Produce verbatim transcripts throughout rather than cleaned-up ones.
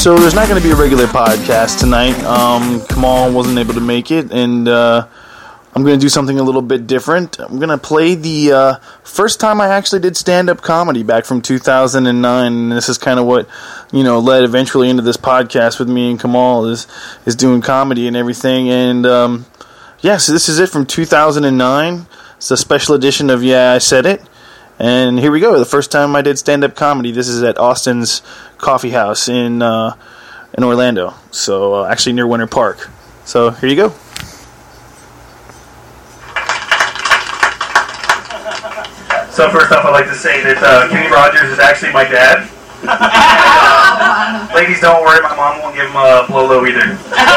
so there's not going to be a regular podcast tonight. Um, Kamal wasn't able to make it, and uh, I'm going to do something a little bit different. I'm going to play the uh, first time I actually did stand-up comedy back from two thousand nine, and this is kind of what, you know, led eventually into this podcast with me and Kamal, is, is doing comedy and everything, and um, yeah, so this is it from two thousand nine. It's a special edition of Yeah, I Said It. And here we go. The first time I did stand-up comedy. This is at Austin's Coffee House in uh, in Orlando. So uh, actually near Winter Park. So here you go. So first off, I'd like to say that uh, Kenny Rogers is actually my dad. Ladies, don't worry. My mom won't give him a blow-low either.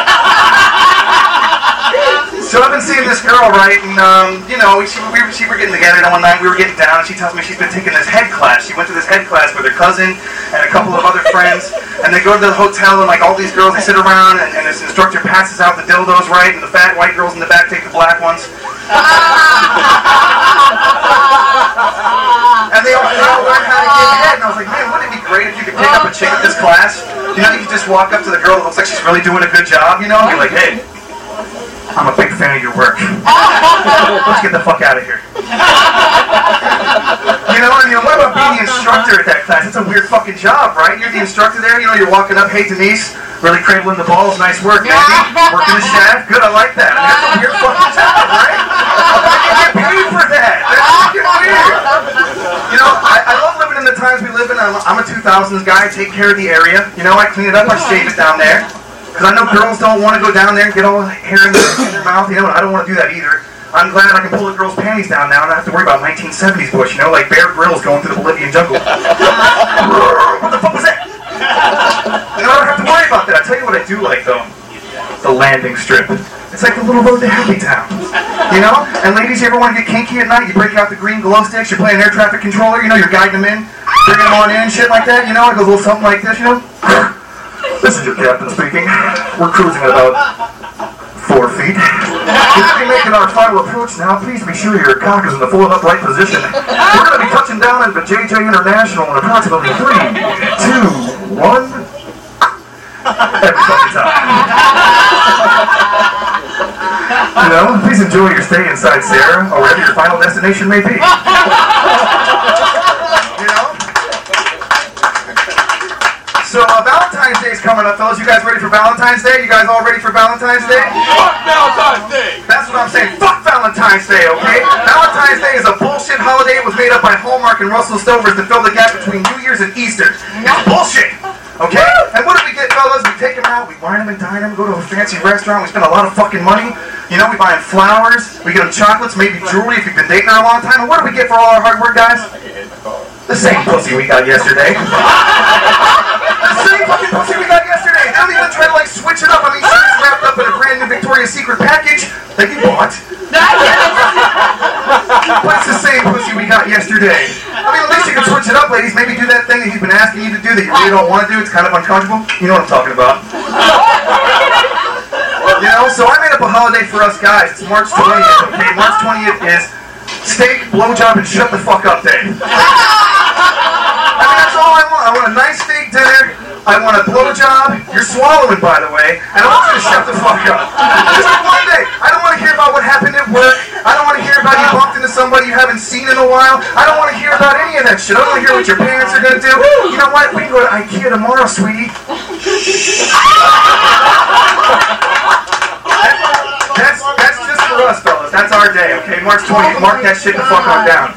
So I've been seeing this girl, right, and, um, you know, she, we, she were getting together, and one night we were getting down, and she tells me she's been taking this head class. She went to this head class with her cousin and a couple of other friends, and they go to the hotel, and, like, all these girls, they sit around, and, and this instructor passes out the dildos, right, and the fat white girls in the back take the black ones. And they all, they all learn how to give head, and I was like, man, wouldn't it be great if you could pick up a chick at this class? You know, you could just walk up to the girl that looks like she's really doing a good job, you know, and be like, hey, I'm a big fan of your work. Let's get the fuck out of here. You know, I mean, what about being the instructor at that class? It's a weird fucking job, right? You're the instructor there, you know, you're walking up, hey, Denise, really cradling the balls, nice work, baby. Working the shaft, good, I like that. I mean, that's a weird fucking job, right? You get paid for that. That's fucking weird. You know, I, I love living in the times we live in. I'm, I'm a two thousands guy, I take care of the area. You know, I clean it up, I shave it down there. Because I know girls don't want to go down there and get all the hair in their, in their mouth, you know, and I don't want to do that either. I'm glad I can pull a girl's panties down now and not have to worry about nineteen seventies Bush, you know, like Bear Grylls going through the Bolivian jungle. What the fuck was that? You know, I don't have to worry about that. I'll tell you what I do like, though. The landing strip. It's like the little road to Happy Town. You know? And ladies, you ever want to get kinky at night? You break out the green glow sticks, you're playing air traffic controller, you know, you're guiding them in, bringing them on in, shit like that, you know? It goes a little something like this, you know? This is your captain speaking. We're cruising at about four feet. We'll be making our final approach now. Please be sure your cock is in the full upright position. We're going to be touching down into J J International in approximately three, two, one. Every fucking time. You know, please enjoy your stay inside Sarah, or wherever your final destination may be. So uh, Valentine's Day is coming up, fellas. You guys ready for Valentine's Day? You guys all ready for Valentine's Day? Fuck Valentine's Day! That's what I'm saying. Fuck Valentine's Day, okay? Valentine's Day is a bullshit holiday. It was made up by Hallmark and Russell Stovers to fill the gap between New Year's and Easter. It's bullshit, okay? And what do we get, fellas? We take them out, we wine them and dine them, go to a fancy restaurant, we spend a lot of fucking money. You know, we buy them flowers, we get them chocolates, maybe jewelry if you've been dating her a long time. And what do we get for all our hard work, guys? The same pussy we got yesterday. The same fucking pussy we got yesterday. They don't even try to, like, switch it up. I mean, sure, it's wrapped up in a brand new Victoria's Secret package that you bought. But it's the same pussy we got yesterday. I mean, at least you can switch it up, ladies. Maybe do that thing that he's been asking you to do that you really don't want to do. It's kind of uncomfortable. You know what I'm talking about. You know, so I made up a holiday for us guys. It's March twentieth, okay? March twentieth is steak, blowjob, and shut the fuck up day. I mean, that's all I want. I want a nice steak dinner. I want a blowjob. You're swallowing, by the way. And I want you to shut the fuck up. Just for one day. I don't want to hear about what happened at work. I don't want to hear about you bumped into somebody you haven't seen in a while. I don't want to hear about any of that shit. I don't want to hear what your parents are going to do. You know what? We can go to IKEA tomorrow, sweetie. That's, that's just for us, fellas. That's our day, okay? March twentieth. Mark that shit the fuck on down.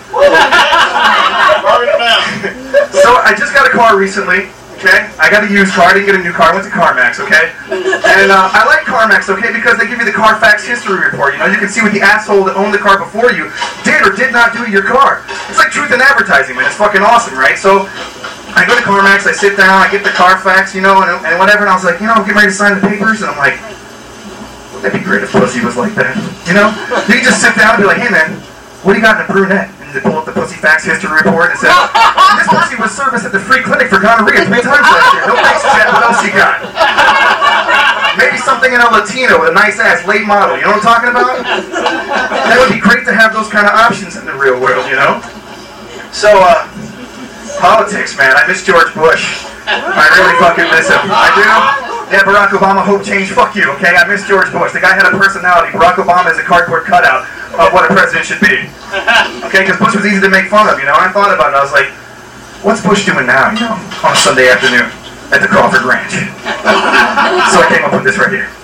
So, I just got a car recently, okay? I got a used car. I didn't get a new car. I went to CarMax, okay? And uh, I like CarMax, okay, because they give you the Carfax history report. You know, you can see what the asshole that owned the car before you did or did not do to your car. It's like truth in advertising, man. It's fucking awesome, right? So, I go to CarMax, I sit down, I get the Carfax, you know, and, and whatever, and I was like, you know, I'm getting ready to sign the papers, and I'm like, that'd be great if pussy was like that, you know? You can just sit down and be like, hey, man, what do you got in a brunette? And they pull up the pussy facts history report and it says, this pussy was serviced at the free clinic for gonorrhea three times last year. No thanks, Chad. What else you got? Maybe something in a Latino with a nice ass, late model. You know what I'm talking about? That would be great to have those kind of options in the real world, you know? So, uh, politics, man. I miss George Bush. I really fucking miss him. I do. Yeah, Barack Obama, hope change, fuck you, okay? I miss George Bush. The guy had a personality. Barack Obama is a cardboard cutout of what a president should be. Okay, because Bush was easy to make fun of, you know? And I thought about it. I was like, what's Bush doing now, you know, on a Sunday afternoon at the Crawford Ranch? So I came up with this right here.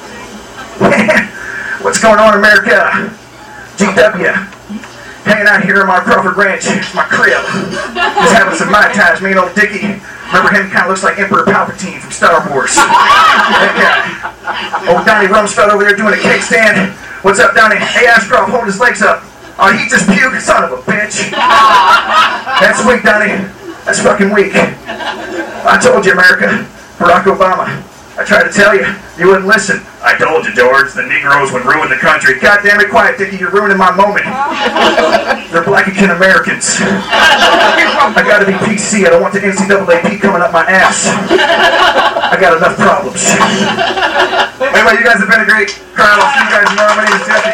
What's going on, America? G W. Hanging out here in my Crawford Ranch, my crib. Just having some Mai Tais, me and old Dickie. Remember him? Kind of looks like Emperor Palpatine from Star Wars. Yeah. Old Donnie Rumsfeld over there doing a cake stand. What's up, Donnie? Hey, Ashcroft, hold his legs up. Oh, he just puked, son of a bitch. That's weak, Donnie. That's fucking weak. I told you, America. Barack Obama. I tried to tell you. You wouldn't listen. I told you, George. The Negroes would ruin the country. God damn it, quiet, Dickie. You're ruining my moment. They're Blackakin Americans. I gotta be P C. I don't want the N C double A P coming up my ass. I got enough problems. Anyway, you guys have been a great crowd. I'll see you guys tomorrow. My name is Jesse.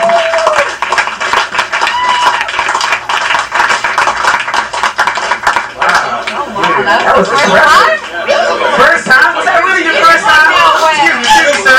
That was impressive. First time? Was that really your first time? Excuse me, excuse me, sir.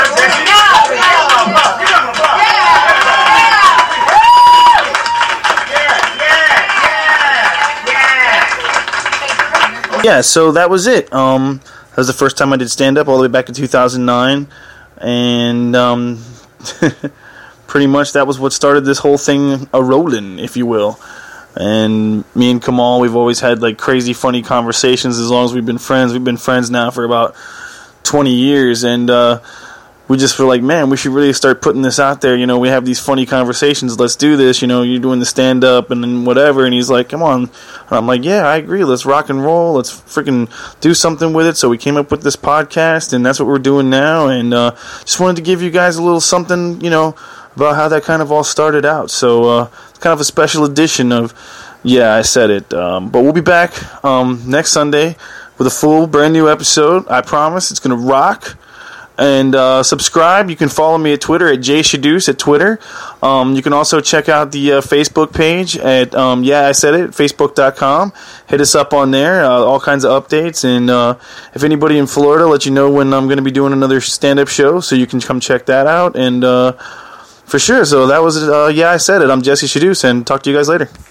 Yeah, so that was it. Um, that was the first time I did stand-up all the way back in two thousand nine. And um, pretty much that was what started this whole thing a-rolling, if you will. And me and Kamal, we've always had like crazy funny conversations as long as we've been friends. We've been friends now for about twenty years, and uh, we just were like, man, we should really start putting this out there. You know, we have these funny conversations. Let's do this. You know, you're doing the stand-up and then whatever. And he's like, come on. And I'm like, yeah, I agree. Let's rock and roll. Let's freaking do something with it. So we came up with this podcast, and that's what we're doing now. And uh, just wanted to give you guys a little something, you know, about how that kind of all started out. So uh, it's kind of a special edition of, yeah, I said it. Um, but we'll be back um, next Sunday with a full brand new episode. I promise it's going to rock. And uh, subscribe. You can follow me at Twitter at jshadoose at Twitter. Um, you can also check out the uh, Facebook page at, um, yeah, I said it, facebook dot com. Hit us up on there. Uh, all kinds of updates. And uh, if anybody in Florida, let you know when I'm going to be doing another stand-up show, so you can come check that out. And uh, for sure. So that was, uh, yeah, I said it. I'm Jesse Shadoose, and talk to you guys later.